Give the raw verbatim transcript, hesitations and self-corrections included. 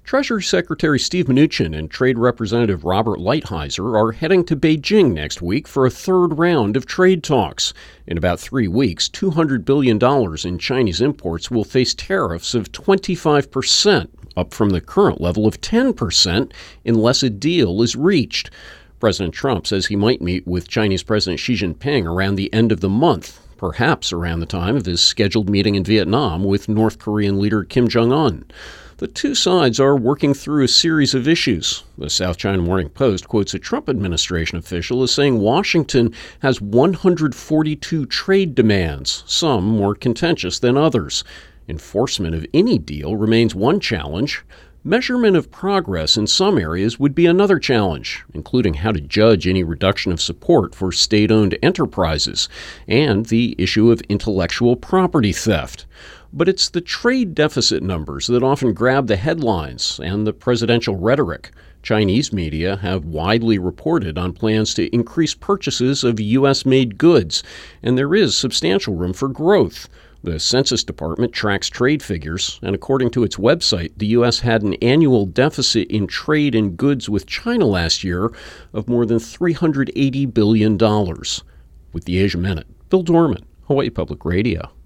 Treasury Secretary Steve Mnuchin and Trade Representative Robert Lighthizer are heading to Beijing next week for a third round of trade talks. In about three weeks, two hundred billion dollars in Chinese imports will face tariffs of twenty-five percent, up from the current level of ten percent, unless a deal is reached. President Trump says he might meet with Chinese President Xi Jinping around the end of the month, perhaps around the time of his scheduled meeting in Vietnam with North Korean leader Kim Jong-un. The two sides are working through a series of issues. The South China Morning Post quotes a Trump administration official as saying Washington has one hundred forty-two trade demands, some more contentious than others. Enforcement of any deal remains one challenge. Measurement of progress in some areas would be another challenge, including how to judge any reduction of support for state-owned enterprises and the issue of intellectual property theft. But it's the trade deficit numbers that often grab the headlines and the presidential rhetoric. Chinese media have widely reported on plans to increase purchases of U S-made goods, and there is substantial room for growth. The Census Department tracks trade figures, and according to its website, the U S had an annual deficit in trade and goods with China last year of more than three hundred eighty billion dollars. With the Asia Minute, Bill Dorman, Hawaii Public Radio.